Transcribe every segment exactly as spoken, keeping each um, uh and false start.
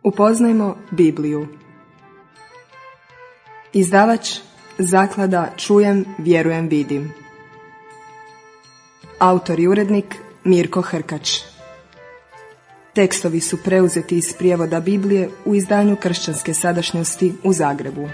Upoznajmo Bibliju. Izdavač Zaklada Čujem, vjerujem, vidim. Autor i urednik Mirko Hrkač. Tekstovi su preuzeti iz prijevoda Biblije u izdanju Kršćanske sadašnjosti u Zagrebu.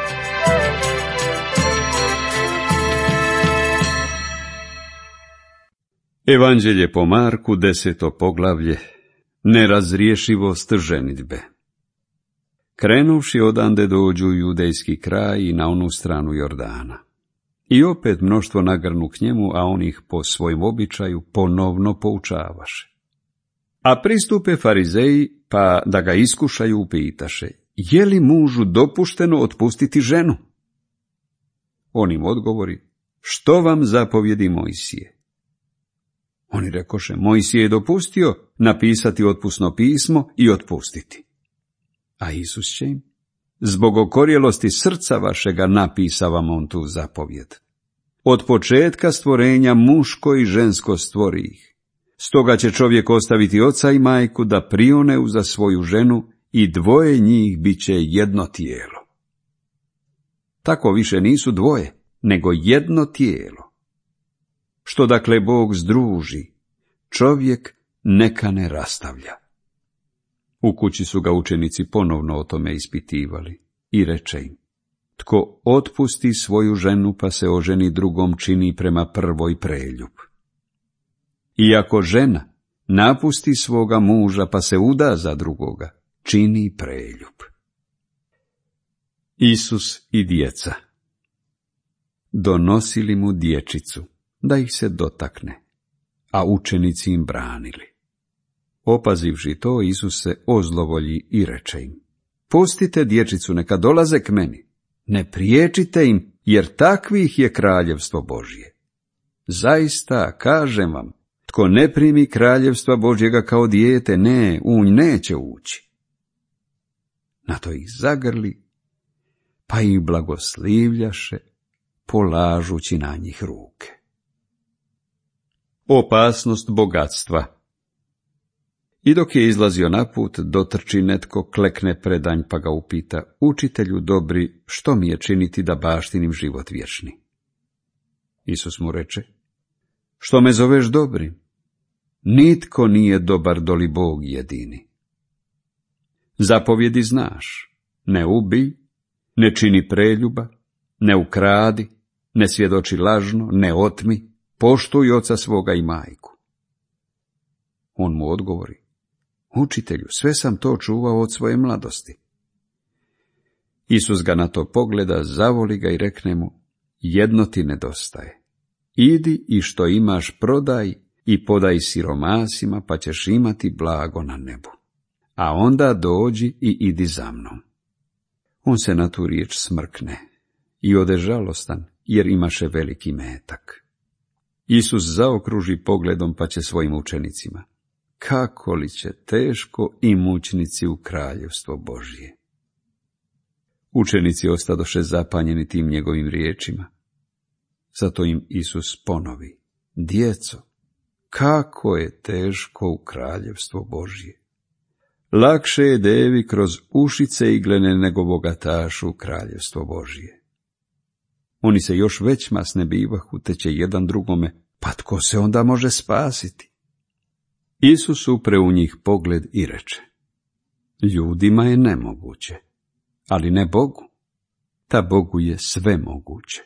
Evanđelje po Marku, deseto poglavlje. Nerazriješivost ženidbe. Krenuvši odande dođu u judejski kraj i na onu stranu Jordana. I opet mnoštvo nagrnu k njemu, a on ih po svojem običaju ponovno poučavaše. A pristupe farizeji, pa da ga iskušaju, upitaše: je li mužu dopušteno otpustiti ženu? On im odgovori: što vam zapovjedi Mojsije? Oni rekoše: Mojsije je dopustio napisati otpusno pismo i otpustiti. A Isus će im: zbog okorjelosti srca vašega napisa vam on tu zapovjed. Od početka stvorenja muško i žensko stvori ih. Stoga će čovjek ostaviti oca i majku da prione uza svoju ženu i dvoje njih bit će jedno tijelo. Tako više nisu dvoje, nego jedno tijelo. Što dakle Bog združi, čovjek neka ne rastavlja. U kući su ga učenici ponovno o tome ispitivali i reče im: tko otpusti svoju ženu pa se oženi drugom, čini prema prvoj preljub. I ako žena napusti svoga muža pa se uda za drugoga, čini preljub. Isus i djeca. Donosili mu dječicu da ih se dotakne, a učenici im branili. Opazivši to, Isus se ozlovolji i reče im: pustite dječicu, neka dolaze k meni, ne priječite im, jer takvih je kraljevstvo Božje. Zaista, kažem vam, tko ne primi kraljevstva Božjega kao dijete, ne, u nj neće ući. Na to ih zagrli, pa ih blagoslivljaše, polažući na njih ruke. Opasnost bogatstva. I dok je izlazio na put, dotrči netko, klekne predanj pa ga upita: učitelju dobri, što mi je činiti da baštinim život vječni? Isus mu reče: što me zoveš dobrim? Nitko nije dobar doli Bog jedini. Zapovjedi znaš: ne ubij, ne čini preljuba, ne ukradi, ne svjedoči lažno, ne otmi, poštuj oca svoga i majku. On mu odgovori: učitelju, sve sam to čuvao od svoje mladosti. Isus ga na to pogleda, zavoli ga i rekne mu: jedno ti nedostaje. Idi i što imaš prodaj i podaj siromasima, pa ćeš imati blago na nebu. A onda dođi i idi za mnom. On se na tu riječ smrkne i ode žalostan, jer imaše veliki metak. Isus zaokruži pogledom pa će svojim učenicima: kako li će teško i mučnici u kraljevstvo Božje. Učenici ostadoše zapanjeni tim njegovim riječima. Zato im Isus ponovi: djeco, kako je teško u kraljevstvo Božje. Lakše je devi kroz ušice iglene nego bogatašu u kraljevstvo Božje. Oni se još već masne bivahu, te će jedan drugome: pa tko se onda može spasiti? Isus upre u njih pogled i reče: ljudima je nemoguće, ali ne Bogu. Ta Bogu je sve moguće.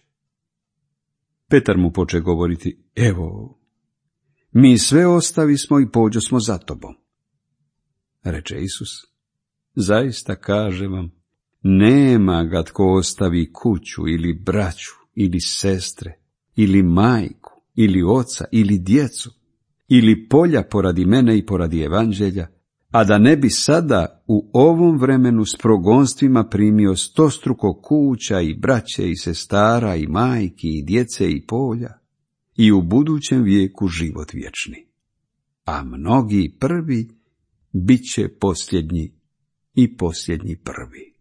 Petar mu poče govoriti: evo, mi sve ostavismo i pođosmo za tobom. Reče Isus: zaista kažem vam, nema ga tko ostavi kuću ili braću ili sestre ili majku ili oca ili djecu ili polja poradi mene i poradi evanđelja, a da ne bi sada u ovom vremenu s progonstvima primio stostruko kuća i braće i sestara i majki i djece i polja, i u budućem vijeku život vječni. A mnogi prvi bit će posljednji i posljednji prvi.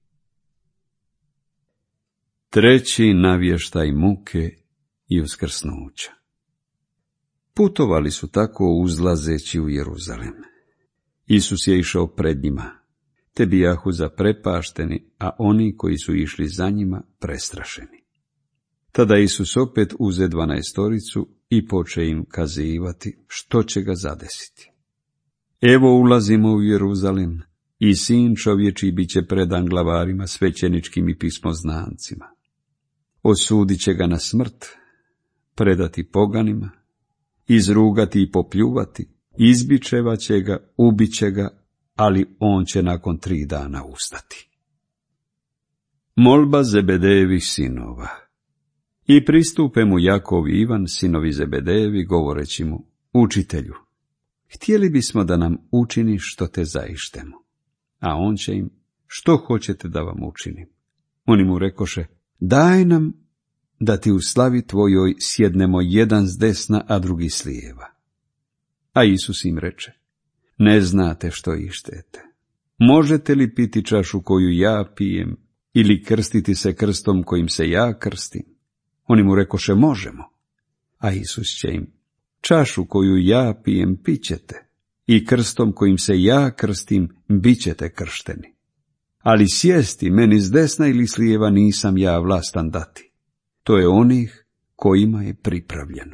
Treći navještaj muke i uskrsnuća. Putovali su tako uzlazeći u Jeruzalem. Isus je išao pred njima, te bijahu zaprepašteni, a oni koji su išli za njima prestrašeni. Tada Isus opet uze dvanaestoricu i poče im kazivati što će ga zadesiti. Evo ulazimo u Jeruzalem, i sin čovječiji bit će predan glavarima, svećeničkim i pismoznancima. Osudit će ga na smrt, predati poganima, izrugati i popljuvati, izbičevat će ga, ubit će ga, ali on će nakon tri dana ustati. Molba Zebedejevih sinova. I pristupe mu Jakov i Ivan, sinovi Zebedejevi, govoreći mu: Učitelju, htjeli bismo da nam učiniš što te zaištemo. A on će im: Što hoćete da vam učinim? Oni mu rekoše: Daj nam da ti u slavi tvojoj sjednemo jedan s desna, a drugi s lijeva. A Isus im reče: Ne znate što ištete. Možete li piti čašu koju ja pijem, ili krstiti se krstom kojim se ja krstim? Oni mu rekoše: Možemo. A Isus će im: Čašu koju ja pijem pićete, i krstom kojim se ja krstim bit ćete kršteni. Ali sjesti meni s desna ili s lijeva nisam ja vlastan dati. To je onih kojima je pripravljeno.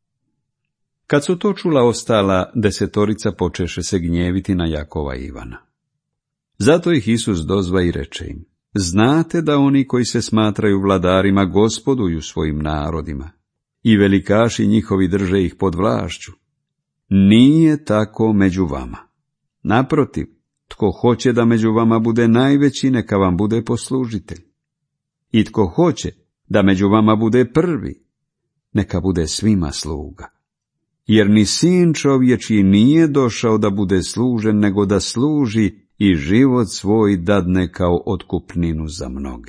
Kad su to čula ostala desetorica, počeše se gnjeviti na Jakova i Ivana. Zato ih Isus dozva i reče im: Znate da oni koji se smatraju vladarima gospoduju svojim narodima, i velikaši njihovi drže ih pod vlašću. Nije tako među vama. Naprotiv, tko hoće da među vama bude najveći, neka vam bude poslužitelj. I tko hoće da među vama bude prvi, neka bude svima sluga. Jer ni sin čovječiji nije došao da bude služen, nego da služi i život svoj dadne kao otkupninu za mnoge.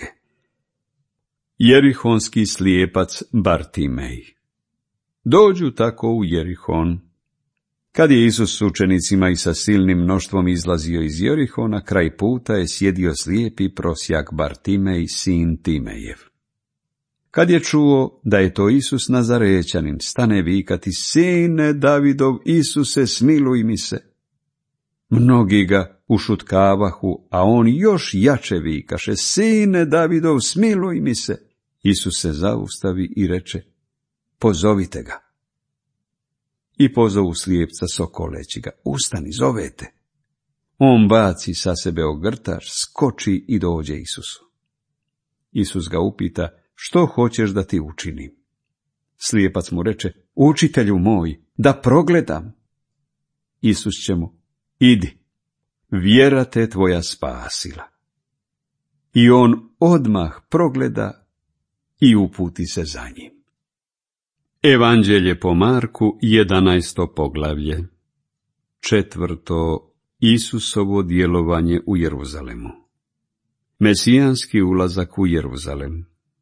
Jerihonski slijepac Bartimej. Dođu tako u Jerihon. Kad je Isus s učenicima i sa silnim mnoštvom izlazio iz Jerihona, kraj puta je sjedio slijepi prosjak Bartimej, sin Timejev. Kad je čuo da je to Isus Nazarećanin, stane vikati: Sine Davidov, Isuse, smiluj mi se. Mnogi ga ušutkavahu, a on još jače vikaše: Sine Davidov, smiluj mi se. Isus se zaustavi i reče: Pozovite ga. I pozovu slijepca sokoleći ga: Ustani, zovete. On baci sa sebe ogrtač, skoči i dođe Isusu. Isus ga upita: Što hoćeš da ti učinim? Slijepac mu reče: Učitelju moj, da progledam. Isus će mu: Idi, vjera te tvoja spasila. I on odmah progleda i uputi se za njim. Evanđelje po Marku, jedanaesto poglavlje. Četvrto, Isusovo djelovanje u Jeruzalemu. Mesijanski ulazak u Jeruzalem.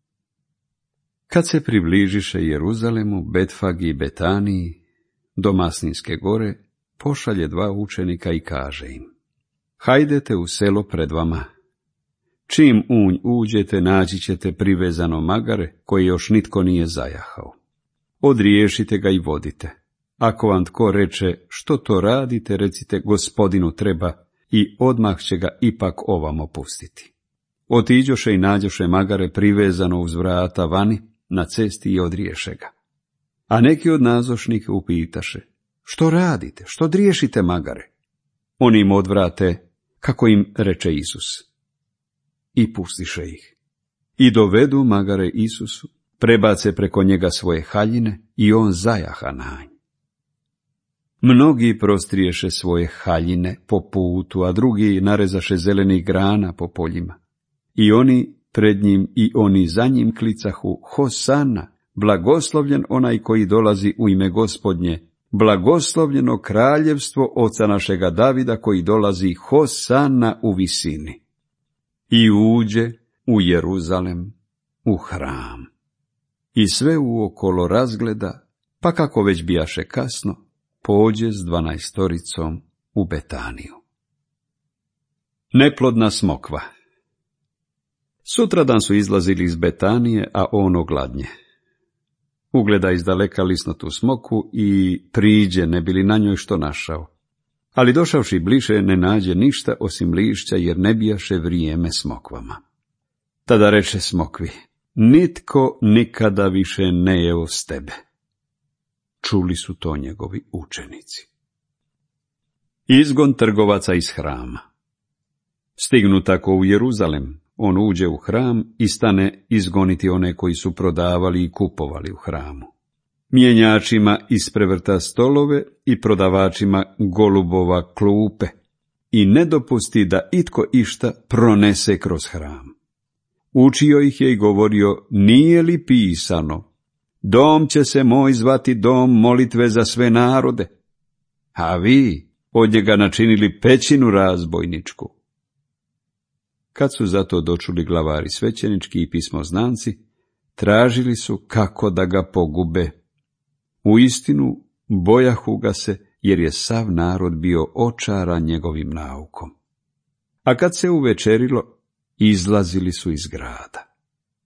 Kad se približiše Jeruzalemu, Betfagi i Betaniji, do Masninske gore, pošalje dva učenika i kaže im: Hajdete u selo pred vama. Čim unj uđete, naći ćete privezano magare, koje još nitko nije zajahao. Odriješite ga i vodite. Ako vam tko reče: Što to radite, recite: Gospodinu treba, i odmah će ga ipak ovamo pustiti. Otiđoše i nađoše magare privezano uz vrata vani na cesti i odriješe ga. A neki od nazošnih upitaše: Što radite, što driješite magare? Oni im odvrate kako im reče Isus. I pustiše ih. I dovedu magare Isusu, prebace preko njega svoje haljine i on zajaha na nj. Mnogi prostriješe svoje haljine po putu, a drugi narezaše zelenih grana po poljima. I oni pred njim i oni za njim klicahu: Hosana, blagoslovljen onaj koji dolazi u ime Gospodnje, blagoslovljeno kraljevstvo oca našega Davida koji dolazi, Hosana u visini. I uđe u Jeruzalem, u hram. I sve uokolo razgleda, pa kako već bijaše kasno, pođe s dvanaestoricom u Betaniju. Neplodna smokva. Sutradan su izlazili iz Betanije, a on ogladnje. Ugleda izdaleka lisnotu smokvu i priđe, ne bi li na njoj što našao. Ali došavši bliže ne nađe ništa osim lišća, jer ne bijaše vrijeme smokvama. Tada reče smokvi: nitko nikada više ne jeo s tebe. Čuli su to njegovi učenici. Izgon trgovaca iz hrama. Stignu tako u Jeruzalem, on uđe u hram i stane izgoniti one koji su prodavali i kupovali u hramu. Mjenjačima isprevrta stolove i prodavačima golubova klupe i ne dopusti da itko išta pronese kroz hram. Učio ih je i govorio: nije li pisano, dom će se moj zvati dom molitve za sve narode, a vi od njega načinili pećinu razbojničku. Kad su zato dočuli glavari svećenički i pismoznanci, tražili su kako da ga pogube. Uistinu bojahu ga se, jer je sav narod bio očaran njegovim naukom. A kad se uvečerilo, izlazili su iz grada.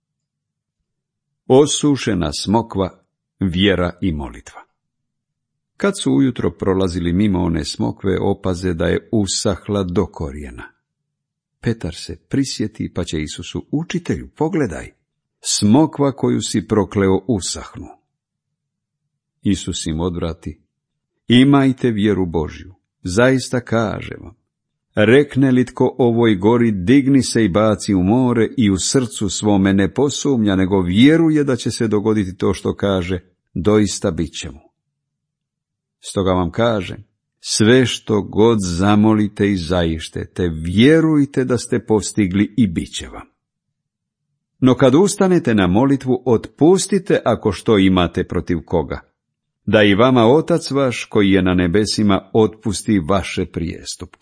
Osušena smokva, vjera i molitva. Kad su ujutro prolazili mimo one smokve, opaze da je usahla do korijena. Petar se prisjeti, pa će Isusu: učitelju, pogledaj, smokva koju si prokleo usahnu. Isus im odvrati: imajte vjeru Božju, zaista kažem vam, rekne li tko ovoj gori digni se i baci u more, i u srcu svome ne posumnja, nego vjeruje da će se dogoditi to što kaže, doista bit će mu. Stoga vam kažem, sve što god zamolite i zaištete, vjerujte da ste postigli i bit će vam. No kad ustanete na molitvu, otpustite ako što imate protiv koga, da i vama Otac vaš koji je na nebesima otpusti vaše prijestupke.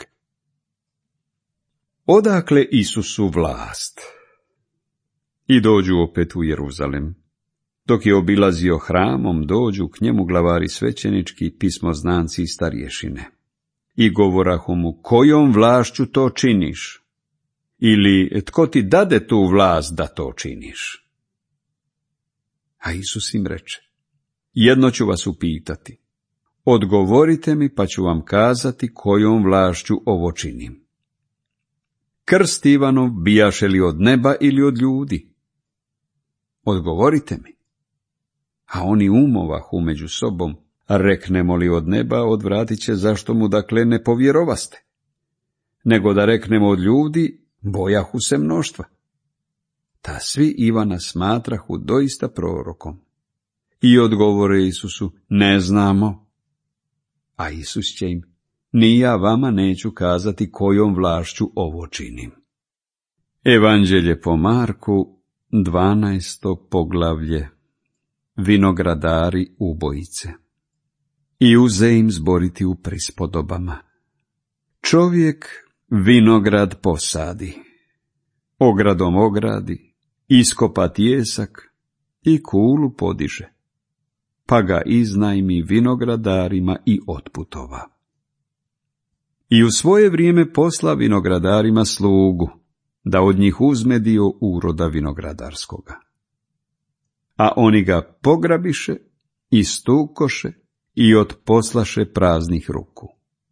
Odakle Isusu vlast? I dođu opet u Jeruzalem. Dok je obilazio hramom, dođu k njemu glavari svećenički, pismoznanci i starješine. I govorahu mu: kojom vlašću to činiš? Ili tko ti dade tu vlast da to činiš? A Isus im reče: jedno ću vas upitati. Odgovorite mi, pa ću vam kazati kojom vlašću ovo činim. Krst Ivanov bijaše li od neba ili od ljudi? Odgovorite mi. A oni umovahu među sobom: reknemo li od neba, odvratit će, zašto mu dakle ne povjerovaste? Nego da reknemo od ljudi, bojahu se mnoštva. Ta svi Ivana smatrahu doista prorokom. I odgovore Isusu: ne znamo. A Isus će im: ni ja vama neću kazati kojom vlašću ovo činim. Evanđelje po Marku, dvanaesto poglavlje. Vinogradari ubojice. I uze im zboriti u prispodobama. Čovjek vinograd posadi, ogradom ogradi, iskopa tijesak i kulu podiže, pa ga iznajmi vinogradarima i otputova. I u svoje vrijeme posla vinogradarima slugu, da od njih uzme dio uroda vinogradarskoga. A oni ga pograbiše, istukoše i otposlaše praznih ruku.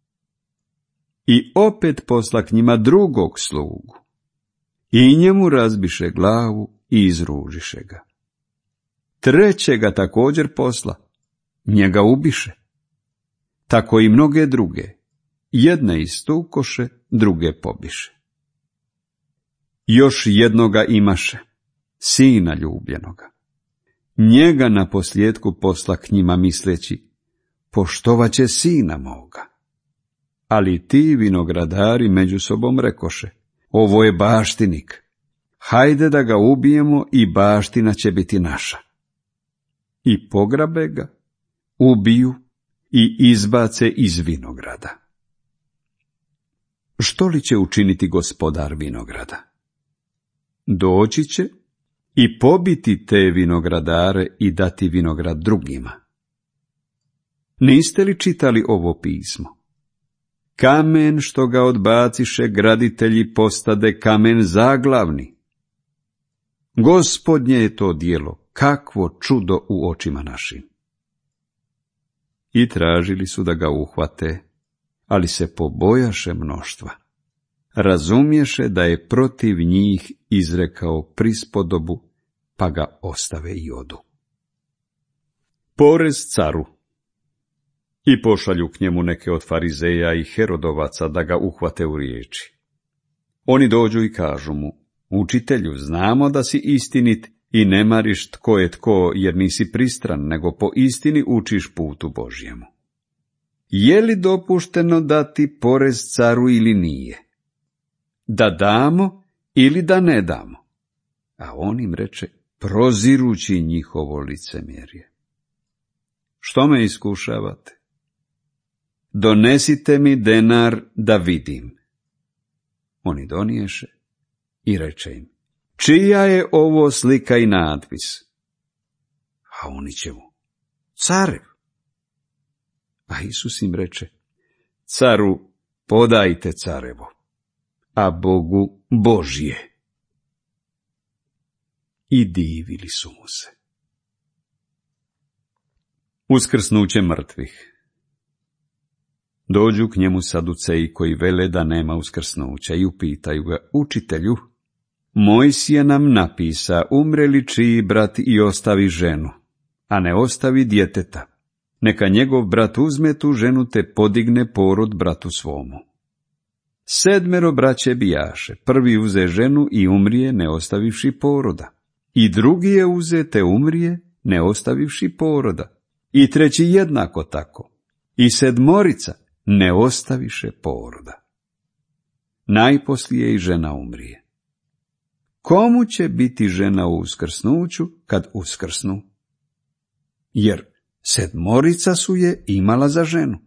I opet posla k njima drugog slugu, i njemu razbiše glavu i izružiše ga. Trećega također posla, njega ubiše. Tako i mnoge druge, jedne istukoše, druge pobiše. Još jednoga imaše, sina ljubljenoga. Njega na posljedku posla k njima misleći: poštovat će sina moga. Ali ti vinogradari među sobom rekoše: ovo je baštinik, hajde da ga ubijemo i baština će biti naša. I pograbe ga, ubiju i izbace iz vinograda. Što li će učiniti gospodar vinograda? Doći će i pobiti te vinogradare i dati vinograd drugima. Niste li čitali ovo pismo? Kamen što ga odbaciše graditelji postade kamen zaglavni. Gospodnje je to djelo, kakvo čudo u očima našim. I tražili su da ga uhvate, ali se pobojaše mnoštva. Razumješe da je protiv njih izrekao prispodobu, pa ga ostave i odu. Porez caru. I pošalju k njemu neke od farizeja i herodovaca da ga uhvate u riječi. Oni dođu i kažu mu: učitelju, znamo da si istinit i ne mariš tko je tko, jer nisi pristran, nego po istini učiš putu Božjemu. Je li dopušteno dati porez caru ili nije? Da damo ili da ne damo? A on im reče, prozirući njihovo licemjerje: što me iskušavate? Donesite mi denar da vidim. Oni doniješe i reče im: čija je ovo slika i natpis? A oni će mu: carev. A Isus im reče: caru podajte carevo, a Bogu Božje. I divili su mu se. Uskrsnuće mrtvih. Dođu k njemu saduceji koji vele da nema uskrsnuća i upitaju ga: učitelju, Mojsije nam napisa, umre li čiji brat i ostavi ženu, a ne ostavi djeteta, neka njegov brat uzme tu ženu te podigne porod bratu svomu. Sedmero braće bijaše, prvi uze ženu i umrije ne ostavivši poroda, i drugi je uze te umrije ne ostavivši poroda, i treći jednako tako, i sedmorica ne ostaviše poroda. Najposlije i žena umrije. Komu će biti žena u uskrsnuću kad uskrsnu? Jer sedmorica su je imala za ženu.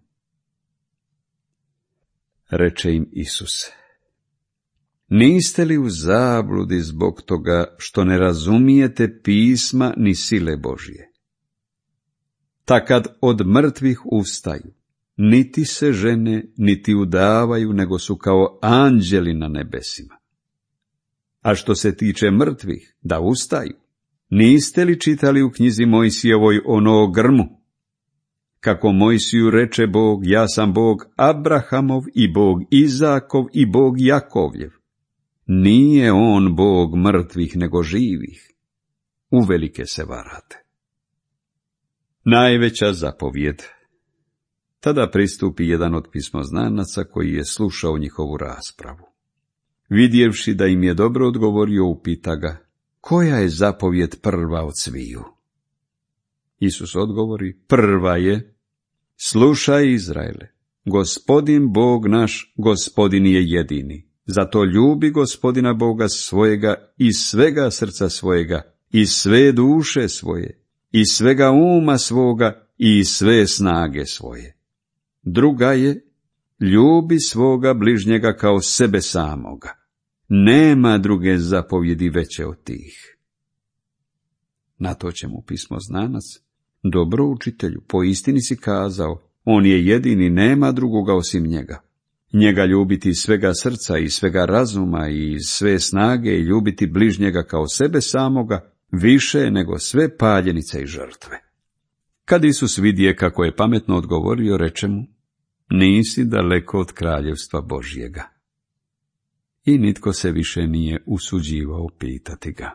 Reče im Isus: niste li u zabludi zbog toga što ne razumijete pisma ni sile Božje? Ta kad od mrtvih ustaju, niti se žene, niti udavaju, nego su kao anđeli na nebesima. A što se tiče mrtvih, da ustaju, niste li čitali u knjizi Mojsijevoj ono o grmu? Kako Mojsiju reče Bog: ja sam Bog Abrahamov i Bog Izakov i Bog Jakovljev. Nije on Bog mrtvih nego živih. Uvelike se varate. Najveća zapovjed. Tada pristupi jedan od pismoznanaca koji je slušao njihovu raspravu. Vidjevši da im je dobro odgovorio, upita ga: koja je zapovjed prva od sviju? Isus odgovori: prva je: slušaj Izraele, Gospodin Bog naš, Gospodin je jedini. Zato ljubi Gospodina Boga svojega iz svega srca svojega, iz sve duše svoje, iz svega uma svoga i iz sve snage svoje. Druga je: ljubi svoga bližnjega kao sebe samoga. Nema druge zapovjedi veće od tih. Na to će mu pismoznanac: dobro, učitelju, po istini si kazao, on je jedini, nema drugoga osim njega. Njega ljubiti iz svega srca i svega razuma i iz sve snage i ljubiti bližnjega kao sebe samoga, više nego sve paljenice i žrtve. Kad Isus vidje kako je pametno odgovorio, reče mu: nisi daleko od kraljevstva Božjega. I nitko se više nije usuđivao pitati ga.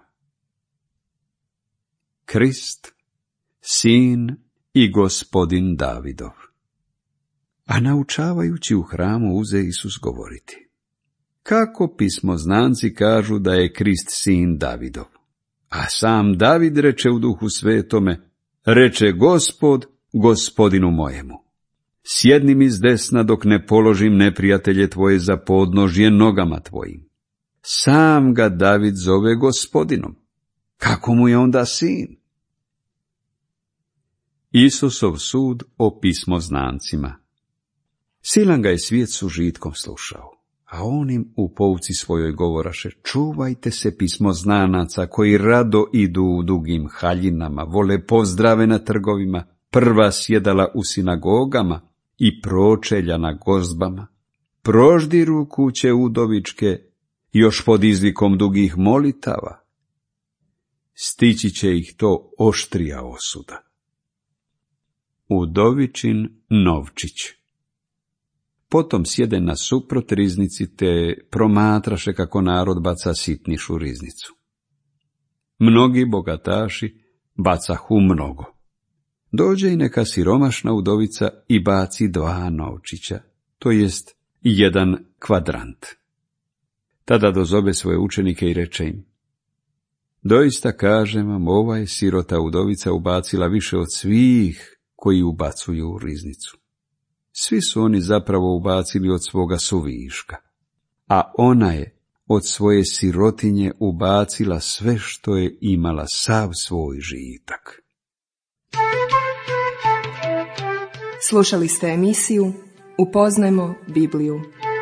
Krist, sin i Gospodin Davidov. A naučavajući u hramu uze Isus govoriti: kako pismoznanci kažu da je Krist sin Davidov? A sam David reče u Duhu Svetome: reče Gospod Gospodinu mojemu: sjedni mi s desna dok ne položim neprijatelje tvoje za podnožje nogama tvojim. Sam ga David zove Gospodinom. Kako mu je onda sin? Isusov sud o pismoznancima. Silan ga je svijet s užitkom slušao, a on im u pouci svojoj govoraše: čuvajte se pismoznanaca koji rado idu u dugim haljinama, vole pozdrave na trgovima, prva sjedala u sinagogama i pročelja na gozbama, proždiru kuće udovičke, još pod izlikom dugih molitava. Stići će ih to oštrija osuda. Udovičin novčić. potom sjede nasuprot riznici te promatraše kako narod baca sitnišu riznicu. Mnogi bogataši bacahu mnogo. Dođe i neka siromašna udovica i baci dva novčića, to jest jedan kvadrant. Tada dozobe svoje učenike i reče im: doista kažem vam, ova je sirota udovica ubacila više od svih koji ubacuju u riznicu. Svi su oni zapravo ubacili od svoga suviška, a ona je od svoje sirotinje ubacila sve što je imala, sav svoj žitak. Slušali ste emisiju Upoznajmo Bibliju.